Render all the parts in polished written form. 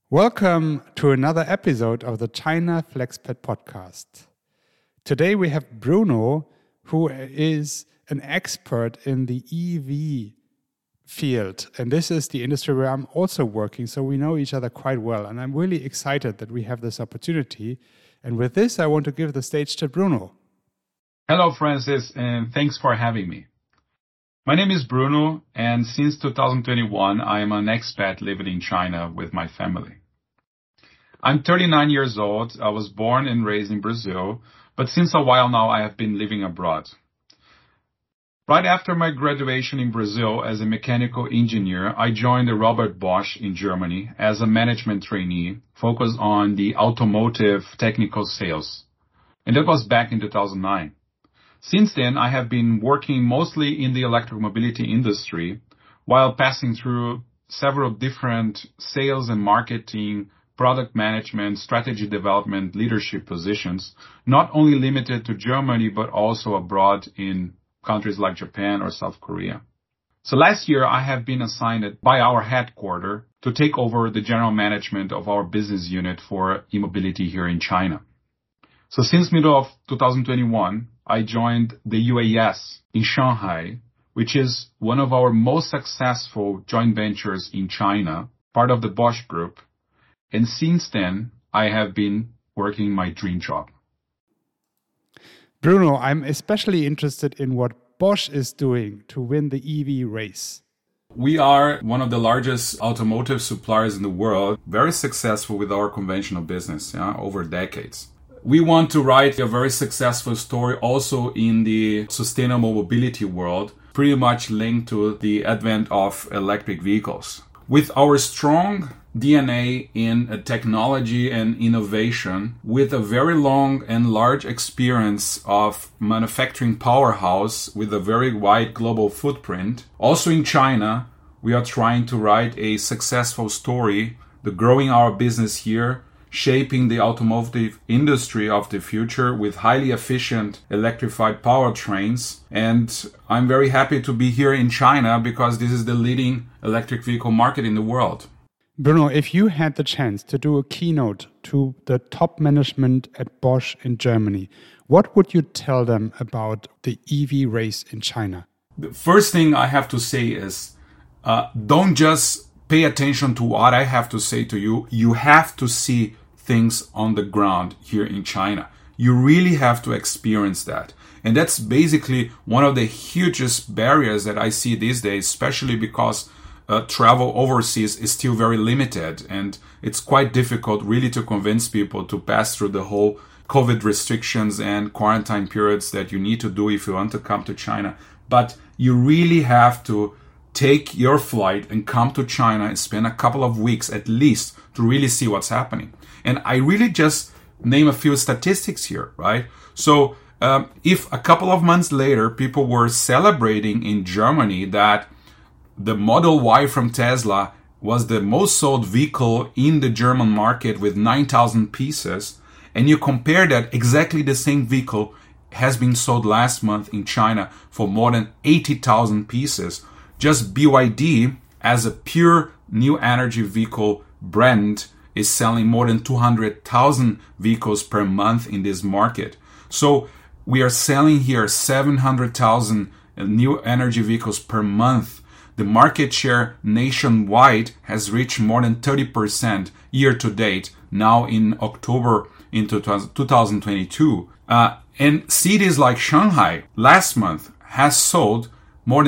Welcome to another episode of the China FlexPad podcast. Today we have Bruno, who is an expert in the EV field. And this is the industry where I'm also working, so we know each other quite well. And I'm really excited that we have this opportunity. And with this, I want to give the stage to Bruno. Hello, Francis, and thanks for having me. My name is Bruno, and since 2021, I am an expat living in China with my family. I'm 39 years old. I was born and raised in Brazil, but since a while now, I have been living abroad. Right after my graduation in Brazil as a mechanical engineer, I joined the Robert Bosch in Germany as a management trainee focused on the automotive technical sales. And that was back in 2009. Since then, I have been working mostly in the electric mobility industry while passing through several different sales and marketing, product management, strategy development, leadership positions, not only limited to Germany, but also abroad in countries like Japan or South Korea. So last year, I have been assigned by our headquarters to take over the general management of our business unit for e-mobility here in China. So since middle of 2021, I joined the UAS in Shanghai, which is one of our most successful joint ventures in China, part of the Bosch Group. And since then, I have been working my dream job. Bruno, I'm especially interested in what Bosch is doing to win the EV race. We are one of the largest automotive suppliers in the world, very successful with our conventional business over decades. We want to write a very successful story also in the sustainable mobility world, pretty much linked to the advent of electric vehicles. With our strong DNA in technology and innovation, with a very long and large experience of manufacturing powerhouse with a very wide global footprint, also in China, we are trying to write a successful story, growing our business here, shaping the automotive industry of the future with highly efficient electrified powertrains. And I'm very happy to be here in China because this is the leading electric vehicle market in the world. Bruno, if you had the chance to do a keynote to the top management at Bosch in Germany, what would you tell them about the EV race in China? The first thing I have to say is don't just pay attention to what I have to say to you. You have to see things on the ground here in China. You really have to experience that. And that's basically one of the hugest barriers that I see these days, especially because travel overseas is still very limited. And it's quite difficult really to convince people to pass through the whole COVID restrictions and quarantine periods that you need to do if you want to come to China. But you really have to take your flight and come to China and spend a couple of weeks at least to really see what's happening. And I really just name a few statistics here, right? So if a couple of months later, people were celebrating in Germany that the Model Y from Tesla was the most sold vehicle in the German market with 9,000 pieces, and you compare that exactly the same vehicle has been sold last month in China for more than 80,000 pieces. Just BYD, as a pure new energy vehicle brand, is selling more than 200,000 vehicles per month in this market. So we are selling here 700,000 new energy vehicles per month. The market share nationwide has reached more than 30% year to date, now in October in 2022. And cities like Shanghai last month has sold more than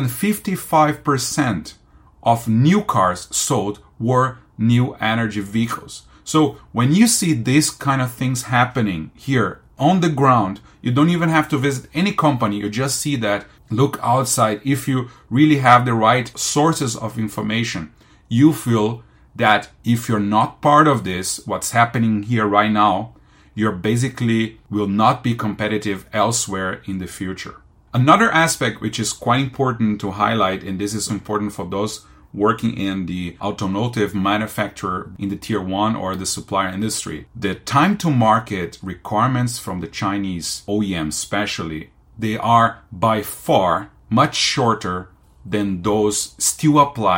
55% of new cars sold were new energy vehicles. So when you see these kind of things happening here on the ground, you don't even have to visit any company. You just see that, look outside. If you really have the right sources of information, you feel that if you're not part of this, what's happening here right now, you're basically will not be competitive elsewhere in the future. Another aspect which is quite important to highlight, and this is important for those working in the automotive manufacturer in the tier 1 or the supplier industry, the time to market requirements from the Chinese OEMs especially, they are by far much shorter than those still applied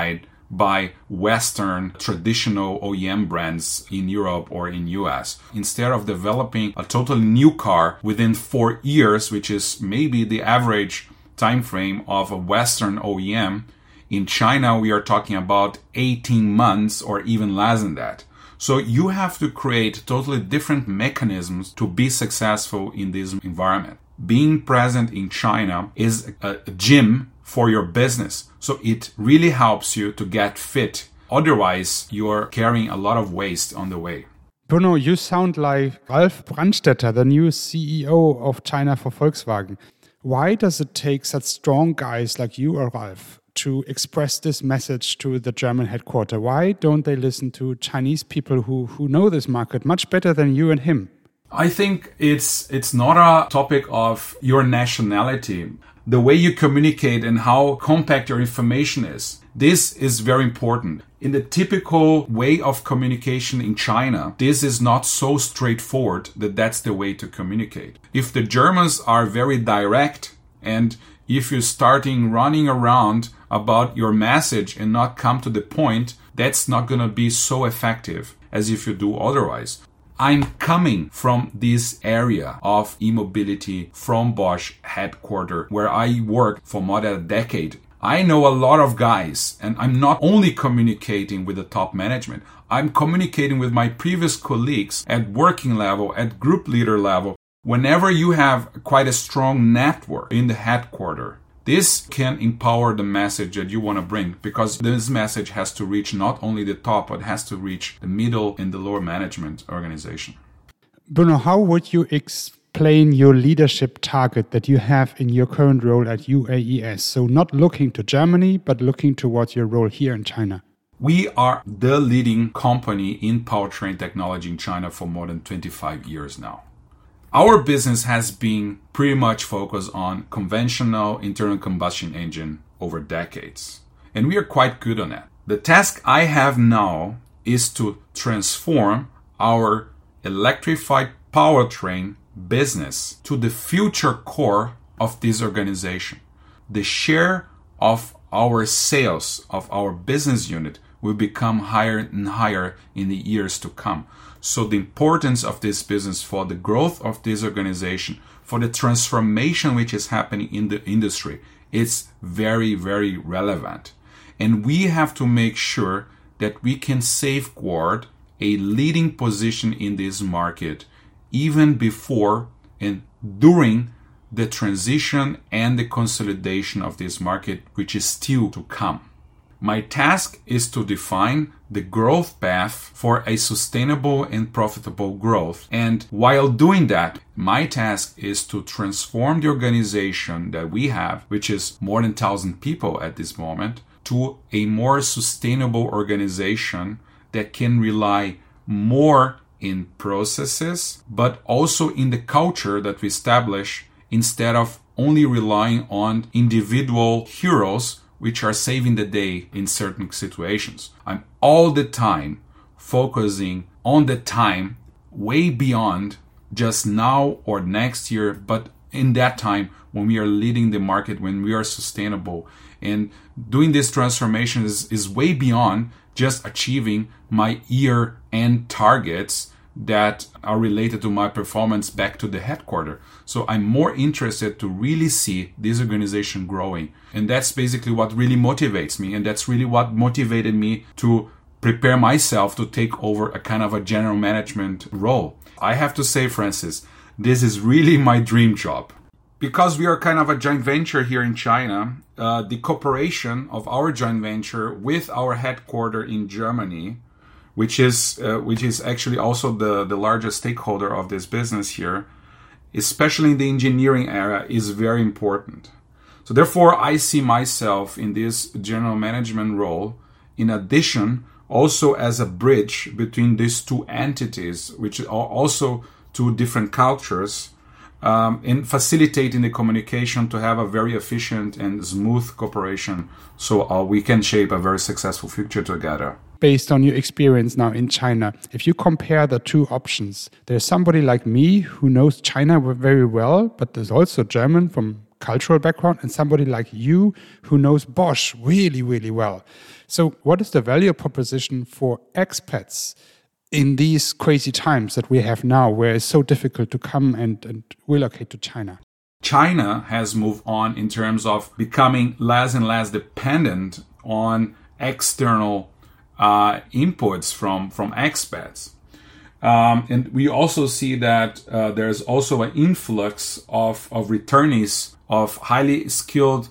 by Western traditional OEM brands in Europe or in US. Instead of developing a totally new car within 4 years, which is maybe the average time frame of a Western OEM, in China we are talking about 18 months or even less than that. So you have to create totally different mechanisms to be successful in this environment. Being present in China is a gym for your business. So it really helps you to get fit. Otherwise, you're carrying a lot of waste on the way. Bruno, you sound like Ralf Brandstätter, the new CEO of China for Volkswagen. Why does it take such strong guys like you or Ralf to express this message to the German headquarters? Why don't they listen to Chinese people who know this market much better than you and him? I think it's not a topic of your nationality. The way you communicate and how compact your information is, this is very important. In the typical way of communication in China, this is not so straightforward that that's the way to communicate. If the Germans are very direct, and if you're starting running around about your message and not come to the point, that's not going to be so effective as if you do otherwise. I'm coming from this area of e-mobility from Bosch headquarters, where I worked for more than a decade. I know a lot of guys, and I'm not only communicating with the top management, I'm communicating with my previous colleagues at working level, at group leader level. Whenever you have quite a strong network in the headquarters, this can empower the message that you want to bring, because this message has to reach not only the top, but has to reach the middle and the lower management organization. Bruno, how would you explain your leadership target that you have in your current role at UAES? So not looking to Germany, but looking towards your role here in China. We are the leading company in powertrain technology in China for more than 25 years now. Our business has been pretty much focused on conventional internal combustion engine over decades, and we are quite good on that. The task I have now is to transform our electrified powertrain business to the future core of this organization. The share of our sales of our business unit will become higher and higher in the years to come. So the importance of this business for the growth of this organization, for the transformation which is happening in the industry, is very, very relevant. And we have to make sure that we can safeguard a leading position in this market even before and during the transition and the consolidation of this market, which is still to come. My task is to define the growth path for a sustainable and profitable growth. And while doing that, my task is to transform the organization that we have, which is more than 1,000 people at this moment, to a more sustainable organization that can rely more in processes, but also in the culture that we establish, instead of only relying on individual heroes which are saving the day in certain situations. I'm all the time focusing on the time way beyond just now or next year, but in that time when we are leading the market, when we are sustainable. And doing this transformation is way beyond just achieving my year-end targets that are related to my performance back to the headquarters. So I'm more interested to really see this organization growing. And that's basically what really motivates me. And that's really what motivated me to prepare myself to take over a kind of a general management role. I have to say, Francis, this is really my dream job. Because we are kind of a joint venture here in China, the cooperation of our joint venture with our headquarters in Germany, which is actually also the largest stakeholder of this business here, especially in the engineering area, is very important. So therefore, I see myself in this general management role, in addition, also as a bridge between these two entities, which are also two different cultures, in facilitating the communication to have a very efficient and smooth cooperation, so we can shape a very successful future together. Based on your experience now in China, if you compare the two options, there's somebody like me who knows China very well, but there's also German from cultural background and somebody like you who knows Bosch really, really well. So what is the value proposition for expats in these crazy times that we have now, where it's so difficult to come and relocate to China? China has moved on in terms of becoming less and less dependent on external inputs from expats. And we also see that there's also an influx of returnees of highly skilled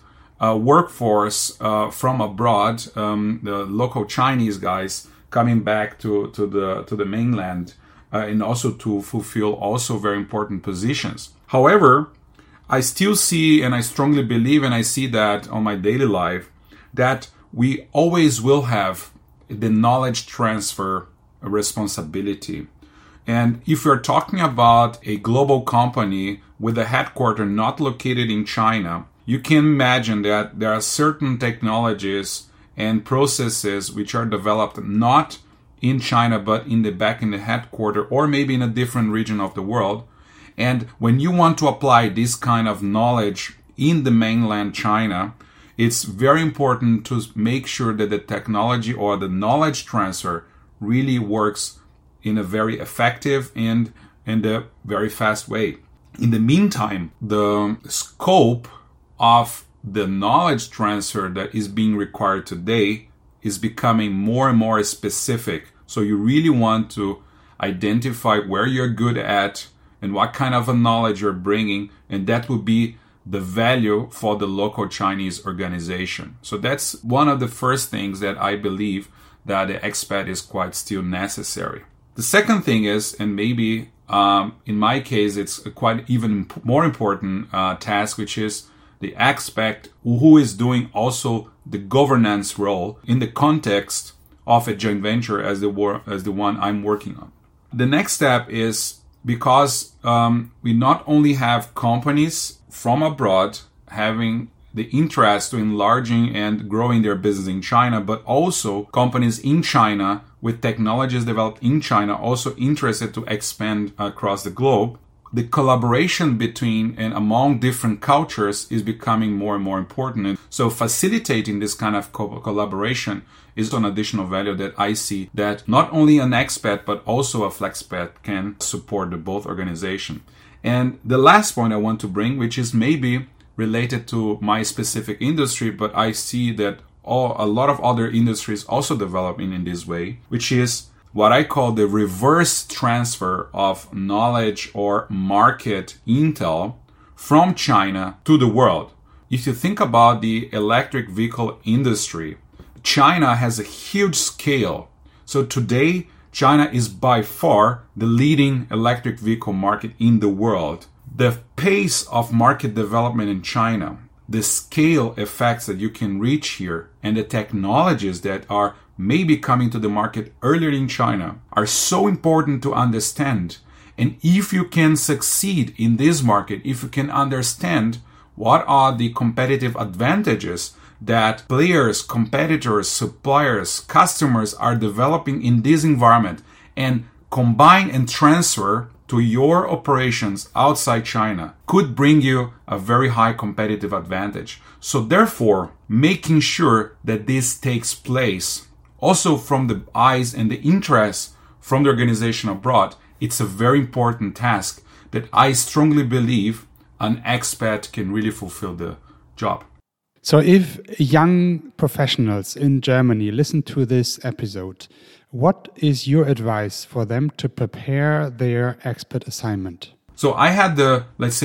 workforce from abroad, the local Chinese guys coming back to the mainland and also to fulfill also very important positions. However, I still see, and I strongly believe, and I see that on my daily life, that we always will have the knowledge transfer responsibility. And if you're talking about a global company with a headquarters not located in China, you can imagine that there are certain technologies and processes which are developed not in China, but in the headquarters, or maybe in a different region of the world. And when you want to apply this kind of knowledge in the mainland China, it's very important to make sure that the technology or the knowledge transfer really works in a very effective and a very fast way. In the meantime, the scope of the knowledge transfer that is being required today is becoming more and more specific. So you really want to identify where you're good at and what kind of a knowledge you're bringing, and that would be the value for the local Chinese organization. So that's one of the first things that I believe that the expat is quite still necessary. The second thing is, and maybe in my case it's a quite even more important task, which is the expat who is doing also the governance role in the context of a joint venture as the one I'm working on. The next step is, because we not only have companies from abroad having the interest to enlarging and growing their business in China, but also companies in China with technologies developed in China also interested to expand across the globe. The collaboration between and among different cultures is becoming more and more important. And so facilitating this kind of collaboration is an additional value that I see that not only an expat but also a flexpat can support the both organization. And the last point I want to bring, which is maybe related to my specific industry, but I see that a lot of other industries also developing in this way, which is what I call the reverse transfer of knowledge or market intel from China to the world. If you think about the electric vehicle industry, China has a huge scale. So today, China is by far the leading electric vehicle market in the world. The pace of market development in China, the scale effects that you can reach here, and the technologies that are maybe coming to the market earlier in China are so important to understand. And if you can succeed in this market, if you can understand what are the competitive advantages that players, competitors, suppliers, customers are developing in this environment, and combine and transfer to your operations outside China, could bring you a very high competitive advantage. So therefore, making sure that this takes place also from the eyes and the interest from the organization abroad, it's a very important task that I strongly believe an expat can really fulfill the job. So if young professionals in Germany listen to this episode, what is your advice for them to prepare their expat assignment? So I had the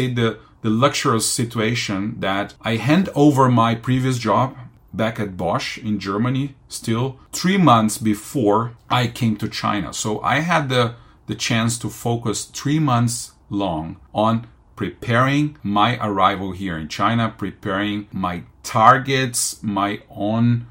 luxurious situation that I hand over my previous job back at Bosch in Germany still 3 months before I came to China. So I had the chance to focus 3 months long on preparing my arrival here in China, preparing my targets, my own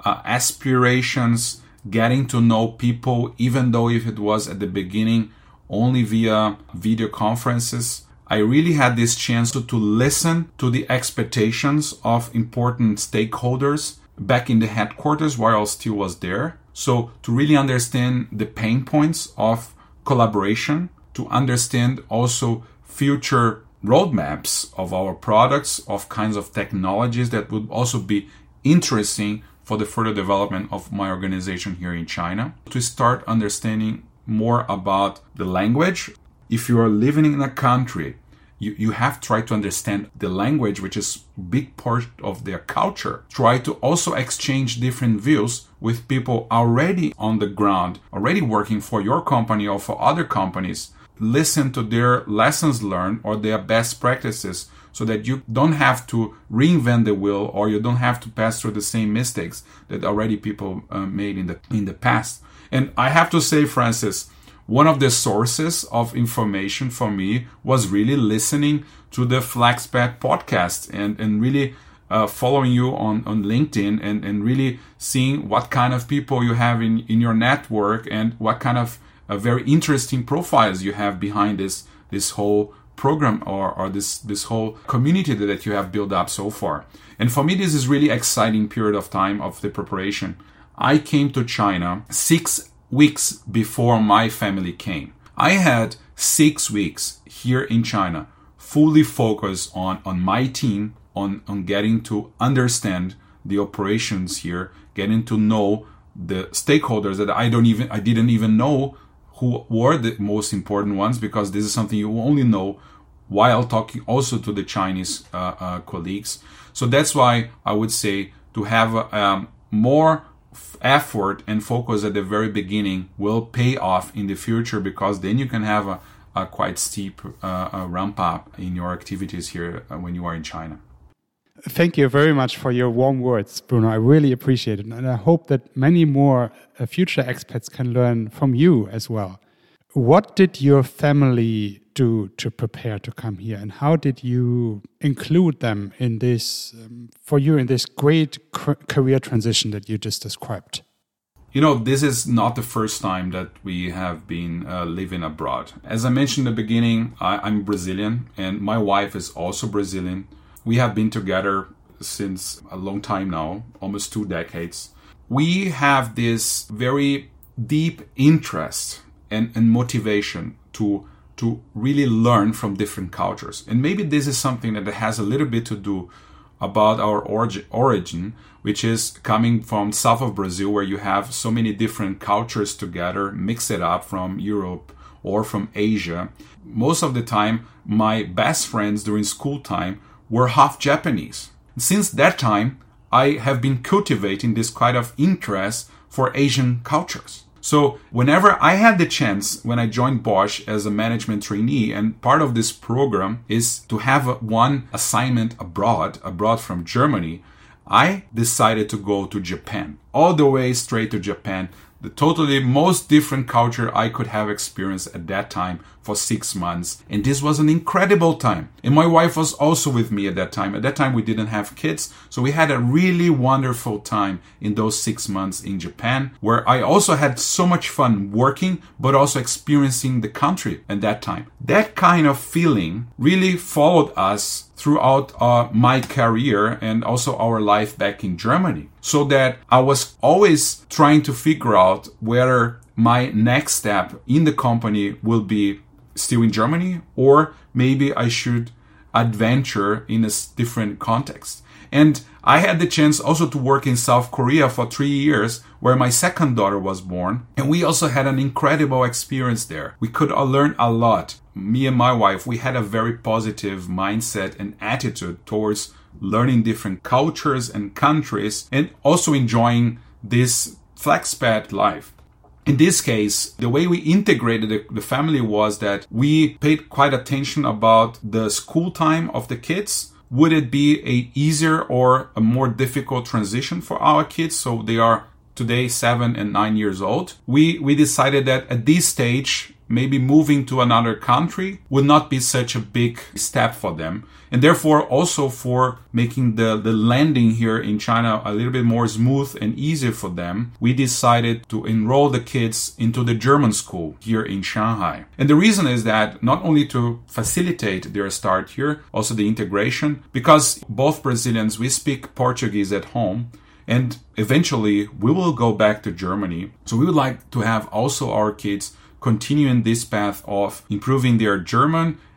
aspirations, getting to know people, even though if it was at the beginning only via video conferences. I really had this chance to listen to the expectations of important stakeholders back in the headquarters while I still was there. So to really understand the pain points of collaboration, to understand also future roadmaps of our products, of kinds of technologies that would also be interesting for the further development of my organization here in China, to start understanding more about the language. If you are living in a country, you have to try to understand the language, which is a big part of their culture. Try to also exchange different views with people already on the ground, already working for your company or for other companies. Listen to their lessons learned or their best practices, so that you don't have to reinvent the wheel, or you don't have to pass through the same mistakes that already people made in the past. And I have to say, Francis, one of the sources of information for me was really listening to the FlexPath podcast and really following you on LinkedIn and really seeing what kind of people you have in your network and what kind of very interesting profiles you have behind this whole program or this whole community that you have built up so far. And for me, this is really exciting period of time of the preparation. I came to China 6 weeks before my family came. I had 6 weeks here in China fully focused on my team, on getting to understand the operations here, getting to know the stakeholders that I didn't even know who were the most important ones, because this is something you only know while talking also to the Chinese colleagues. So that's why I would say to have more effort and focus at the very beginning will pay off in the future, because then you can have a quite steep ramp up in your activities here when you are in China. Thank you very much for your warm words, Bruno. I really appreciate it. And I hope that many more future expats can learn from you as well. What did your family do to prepare to come here? And how did you include them in this, for you, in this great career transition that you just described? You know, this is not the first time that we have been living abroad. As I mentioned in the beginning, I'm Brazilian and my wife is also Brazilian. We have been together since a long time now, almost 2 decades. We have this very deep interest and motivation to really learn from different cultures. And maybe this is something that has a little bit to do about our origin, which is coming from south of Brazil, where you have so many different cultures together, mixed it up from Europe or from Asia. Most of the time, my best friends during school time were half Japanese. Since that time, I have been cultivating this kind of interest for Asian cultures. So whenever I had the chance, when I joined Bosch as a management trainee, and part of this program is to have one assignment abroad from Germany, I decided to go to Japan, all the way straight to Japan, the totally most different culture I could have experienced at that time for 6 months. And this was an incredible time. And my wife was also with me at that time. At that time, we didn't have kids. So we had a really wonderful time in those 6 months in Japan, where I also had so much fun working, but also experiencing the country at that time. That kind of feeling really followed us throughout my career and also our life back in Germany. So that I was always trying to figure out whether my next step in the company will be still in Germany, or maybe I should adventure in a different context. And I had the chance also to work in South Korea for 3 years, where my second daughter was born. And we also had an incredible experience there. We could learn a lot. Me and my wife, we had a very positive mindset and attitude towards learning different cultures and countries, and also enjoying this FlexPath life. In this case, the way we integrated the family was that we paid quite attention about the school time of the kids. Would it be a easier or a more difficult transition for our kids? So they are today 7 and 9 years old. We decided that at this stage, maybe moving to another country would not be such a big step for them. And therefore also for making the landing here in China a little bit more smooth and easier for them, we decided to enroll the kids into the German school here in Shanghai. And the reason is that not only to facilitate their start here, also the integration, because both Brazilians, we speak Portuguese at home, and eventually we will go back to Germany. So we would like to have also our kids continuing this path of improving their German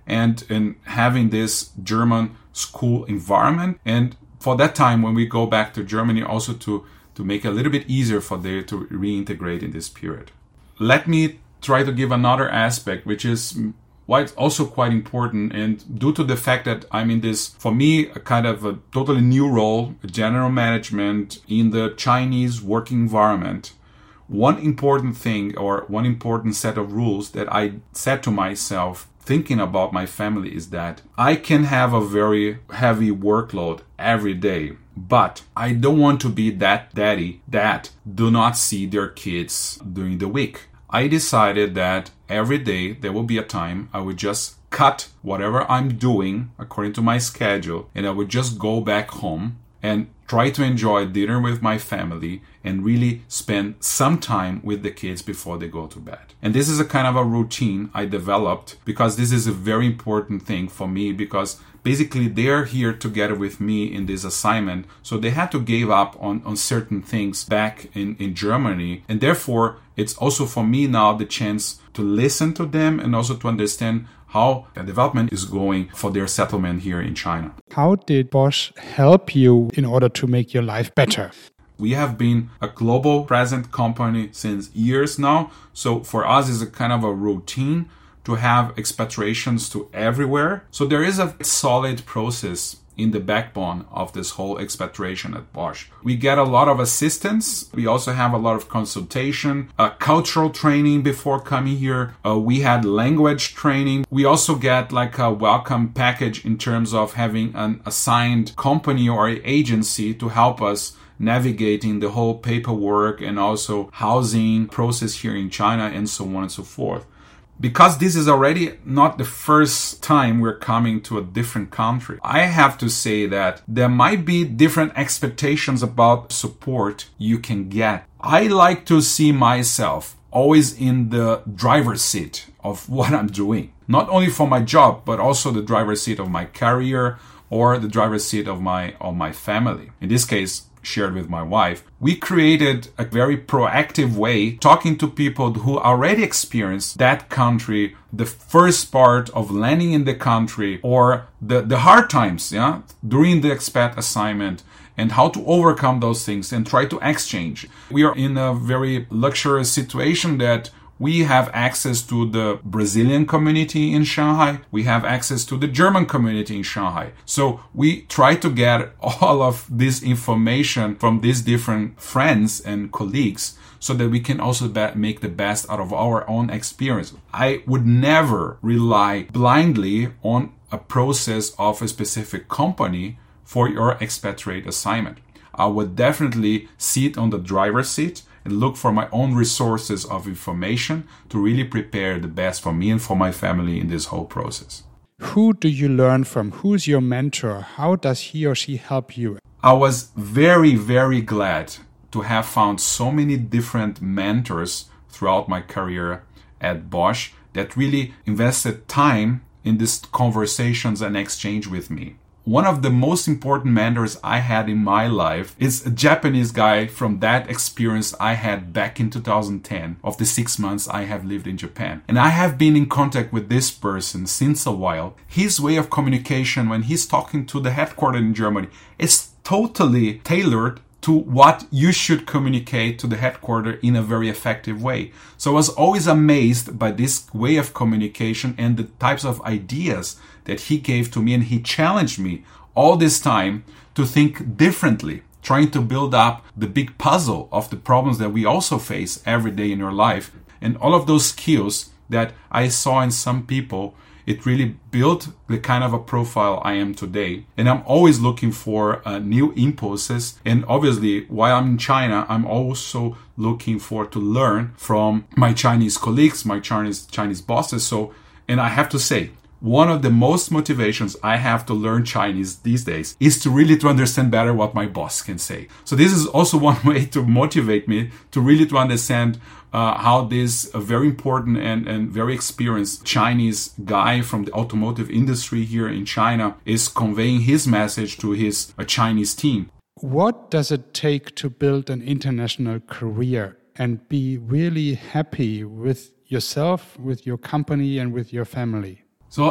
and in having this German school environment. And for that time, when we go back to Germany, also to make it a little bit easier for them to reintegrate in this period. Let me try to give another aspect, which is why it's also quite important. And due to the fact that I'm in this, for me, a kind of a totally new role, general management in the Chinese working environment, one important thing or one important set of rules that I set to myself thinking about my family is that I can have a very heavy workload every day, but I don't want to be that daddy that do not see their kids during the week. I decided that every day there will be a time I would just cut whatever I'm doing according to my schedule, and I would just go back home and try to enjoy dinner with my family and really spend some time with the kids before they go to bed. And this is a kind of a routine I developed because this is a very important thing for me, because basically they're here together with me in this assignment. So they had to give up on certain things back in Germany. And therefore, it's also for me now the chance to listen to them and also to understand how the development is going for their settlement here in China. How did Bosch help you in order to make your life better? We have been a global present company since years now. So for us, it's a kind of a routine to have expatriations to everywhere. So there is a solid process in the backbone of this whole expatriation at Bosch. We get a lot of assistance. We also have a lot of consultation, cultural training before coming here. We had language training. We also get like a welcome package in terms of having an assigned company or agency to help us navigating the whole paperwork and also housing process here in China and so on and so forth. Because this is already not the first time we're coming to a different country, I have to say that there might be different expectations about support you can get. I like to see myself always in the driver's seat of what I'm doing. Not only for my job, but also the driver's seat of my career or the driver's seat of my family. In this case, shared with my wife, we created a very proactive way talking to people who already experienced that country, the first part of landing in the country or the hard times, during the expat assignment, and how to overcome those things and try to exchange. We are in a very luxurious situation that we have access to the Brazilian community in Shanghai. We have access to the German community in Shanghai. So we try to get all of this information from these different friends and colleagues so that we can also make the best out of our own experience. I would never rely blindly on a process of a specific company for your expatriate assignment. I would definitely sit on the driver's seat and look for my own resources of information to really prepare the best for me and for my family in this whole process. Who do you learn from? Who's your mentor? How does he or she help you? I was very, very glad to have found so many different mentors throughout my career at Bosch that really invested time in these conversations and exchange with me. One of the most important mentors I had in my life is a Japanese guy from that experience I had back in 2010 of the 6 months I have lived in Japan. And I have been in contact with this person since a while. His way of communication when he's talking to the headquarters in Germany is totally tailored to what you should communicate to the headquarters in a very effective way. So I was always amazed by this way of communication and the types of ideas that he gave to me, and he challenged me all this time to think differently, trying to build up the big puzzle of the problems that we also face every day in your life. And all of those skills that I saw in some people, it really built the kind of a profile I am today. And I'm always looking for new impulses. And obviously, while I'm in China, I'm also looking for to learn from my Chinese colleagues, my Chinese bosses. And I have to say, one of the most motivations I have to learn Chinese these days is to really to understand better what my boss can say. So this is also one way to motivate me to really to understand how this very important and very experienced Chinese guy from the automotive industry here in China is conveying his message to his Chinese team. What does it take to build an international career and be really happy with yourself, with your company, and with your family? So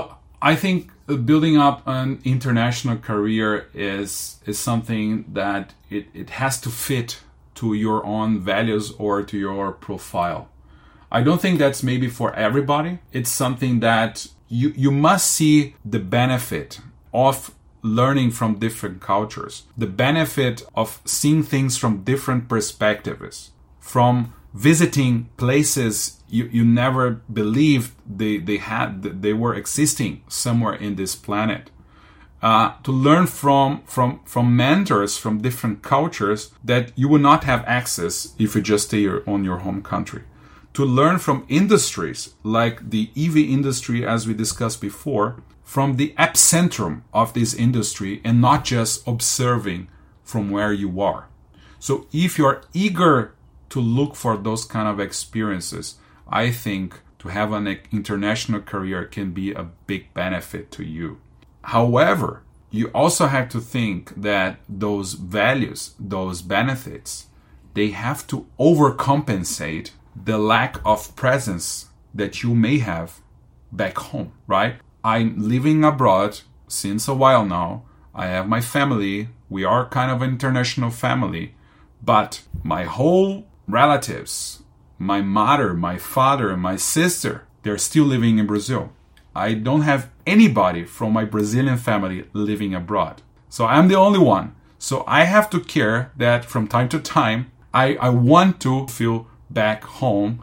I think building up an international career is something that it has to fit to your own values or to your profile. I don't think that's maybe for everybody. It's something that you must see the benefit of learning from different cultures, the benefit of seeing things from different perspectives, from visiting places you never believed they were existing somewhere in this planet. To learn from mentors from different cultures that you would not have access if you just stay on your home country. To learn from industries like the EV industry, as we discussed before, from the epicentrum of this industry and not just observing from where you are. So if you're eager to look for those kind of experiences, I think to have an international career can be a big benefit to you. However, you also have to think that those values, those benefits, they have to overcompensate the lack of presence that you may have back home, right? I'm living abroad since a while now. I have my family. We are kind of an international family, but my whole relatives, my mother, my father, and my sister, they're still living in Brazil. I don't have anybody from my Brazilian family living abroad. So I'm the only one. So I have to care that from time to time, I want to feel back home.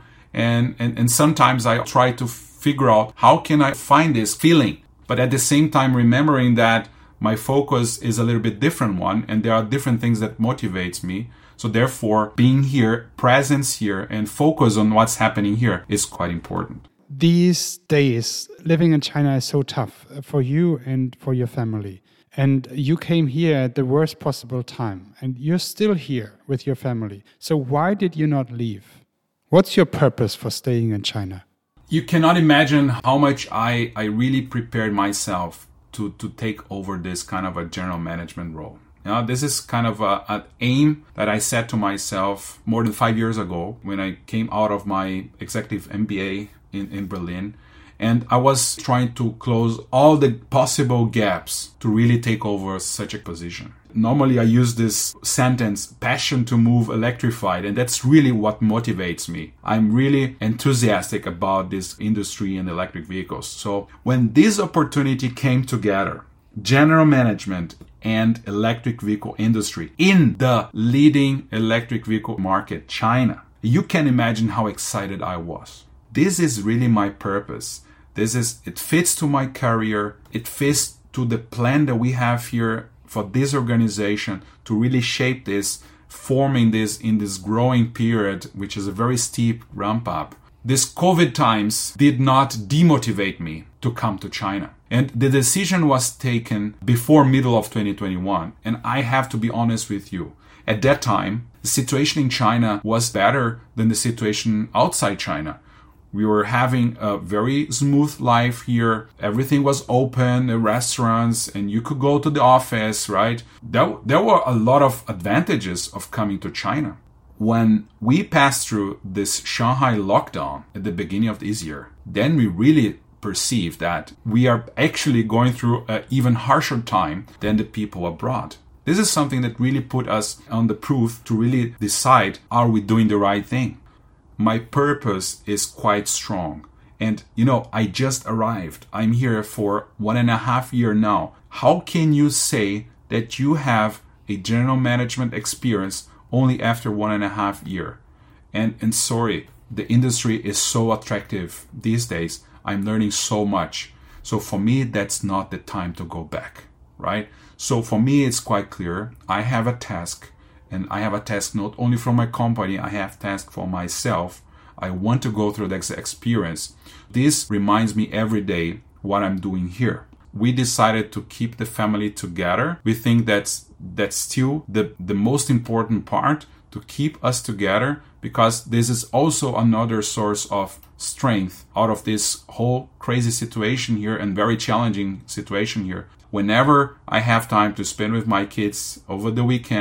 And sometimes I try to figure out how can I find this feeling. But at the same time, remembering that my focus is a little bit different one. And there are different things that motivates me. So therefore, being here, presence here, and focus on what's happening here is quite important. These days, living in China is so tough for you and for your family. And you came here at the worst possible time. And you're still here with your family. So why did you not leave? What's your purpose for staying in China? You cannot imagine how much I really prepared myself to take over this kind of a general management role. This is kind of an aim that I set to myself more than 5 years ago when I came out of my executive MBA in Berlin. And I was trying to close all the possible gaps to really take over such a position. Normally, I use this sentence, passion to move electrified, and that's really what motivates me. I'm really enthusiastic about this industry and electric vehicles. So when this opportunity came together, general management and electric vehicle industry in the leading electric vehicle market, China, you can imagine how excited I was. This is really my purpose. It fits to my career. It fits to the plan that we have here for this organization to really shape this, forming this in this growing period, which is a very steep ramp up. This COVID times did not demotivate me to come to China. And the decision was taken before middle of 2021. And I have to be honest with you. At that time, the situation in China was better than the situation outside China. We were having a very smooth life here. Everything was open, the restaurants, and you could go to the office, right? There were a lot of advantages of coming to China. When we passed through this Shanghai lockdown at the beginning of this year, then we really perceived that we are actually going through an even harsher time than the people abroad. This is something that really put us on the proof to really decide, are we doing the right thing? My purpose is quite strong. And, I just arrived. I'm here for 1.5 years now. How can you say that you have a general management experience only after 1.5 years? And sorry, the industry is so attractive these days. I'm learning so much. So for me, that's not the time to go back, right? So for me, it's quite clear. I have a task. And I have a task not only from my company, I have a task for myself. I want to go through this experience. This reminds me every day what I'm doing here. We decided to keep the family together. We think that's still the most important part, to keep us together, because this is also another source of strength out of this whole crazy situation here and very challenging situation here. Whenever I have time to spend with my kids over the weekend,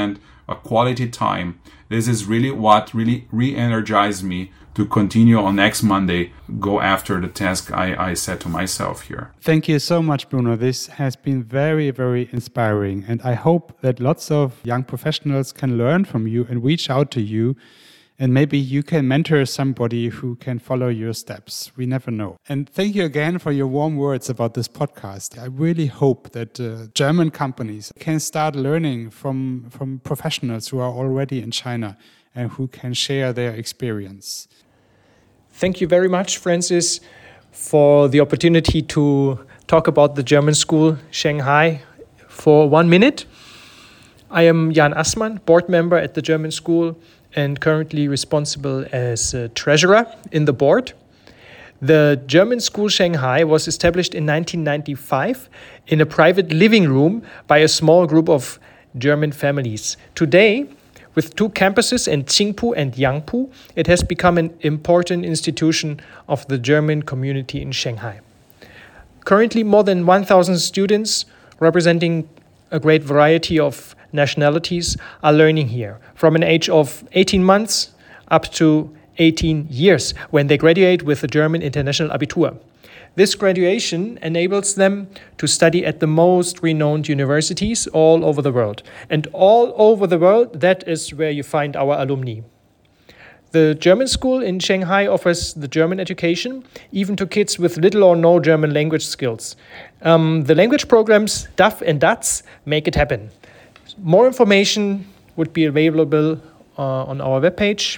a quality time. This is really what really re-energized me to continue on next Monday, go after the task I set to myself here. Thank you so much, Bruno. This has been very, very inspiring. And I hope that lots of young professionals can learn from you and reach out to you. And maybe you can mentor somebody who can follow your steps. We never know. And thank you again for your warm words about this podcast. I really hope that German companies can start learning from professionals who are already in China and who can share their experience. Thank you very much, Francis, for the opportunity to talk about the German school Shanghai for 1 minute. I am Jan Assmann, board member at the German school and currently responsible as treasurer in the board. The German school Shanghai was established in 1995 in a private living room by a small group of German families. Today, with 2 campuses in Qingpu and Yangpu, it has become an important institution of the German community in Shanghai. Currently, more than 1,000 students representing a great variety of nationalities are learning here from an age of 18 months up to 18 years when they graduate with the German International Abitur. This graduation enables them to study at the most renowned universities all over the world. And all over the world, that is where you find our alumni. The German school in Shanghai offers the German education, even to kids with little or no German language skills. The language programs DAF and DATS make it happen. More information would be available on our webpage,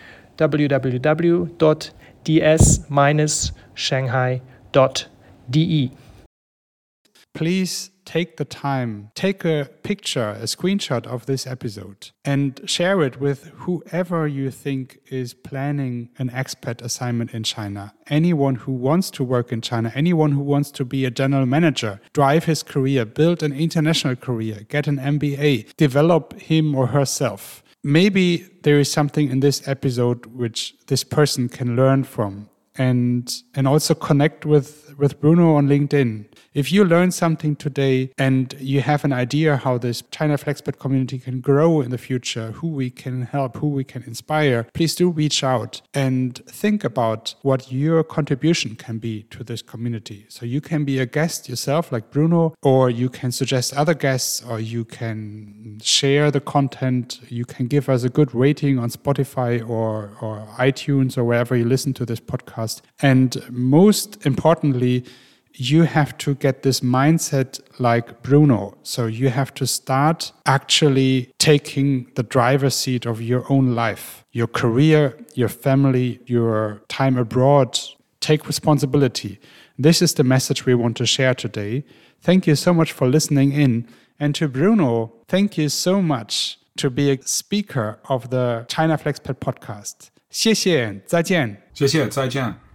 www.ds-shanghai.de. Please take the time, take a picture, a screenshot of this episode and share it with whoever you think is planning an expat assignment in China. Anyone who wants to work in China, anyone who wants to be a general manager, drive his career, build an international career, get an MBA, develop him or herself. Maybe there is something in this episode which this person can learn from and also connect with Bruno on LinkedIn. If you learn something today and you have an idea how this China FlexPad community can grow in the future, who we can help, who we can inspire, please do reach out and think about what your contribution can be to this community. So you can be a guest yourself like Bruno, or you can suggest other guests, or you can share the content. You can give us a good rating on Spotify or iTunes or wherever you listen to this podcast. And most importantly, you have to get this mindset like Bruno. So you have to start actually taking the driver's seat of your own life, your career, your family, your time abroad. Take responsibility. This is the message we want to share today. Thank you so much for listening in. And to Bruno, thank you so much to be a speaker of the China FlexPad podcast. 谢谢，再见。 谢谢，再见。